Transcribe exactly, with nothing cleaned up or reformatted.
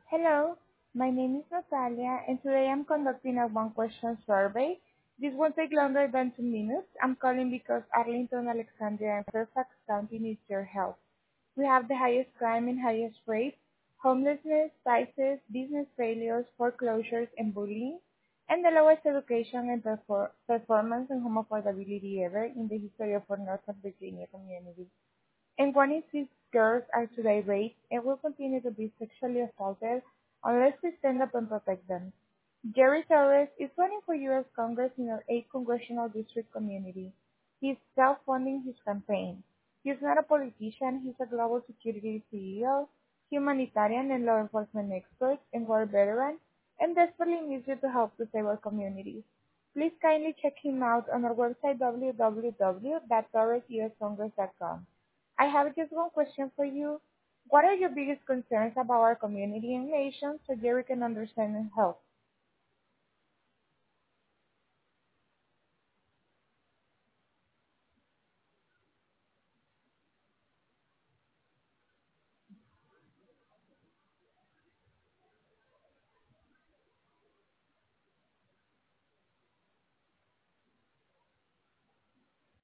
Hello, my name is Natalia, and today I'm conducting a one-question survey. This won't take longer than two minutes. I'm calling because Arlington, Alexandria, and Fairfax County needs your help. We have the highest crime and highest rates, homelessness, prices, business failures, foreclosures, and bullying, and the lowest education and perfor- performance and home affordability ever in the history of our Northern Virginia community. And one in six girls are today raped and will continue to be sexually assaulted unless we stand up and protect them. Jerry Torres is running for U S Congress in our eighth congressional district community. He is self-funding his campaign. He is not a politician, he's a global security C E O, humanitarian and law enforcement expert, and war veteran, and desperately needs you to help to save our communities. Please kindly check him out on our website w w w dot torres u s congress dot com. I have just one question for you. What are your biggest concerns about our community and nation so Jerry can understand and help?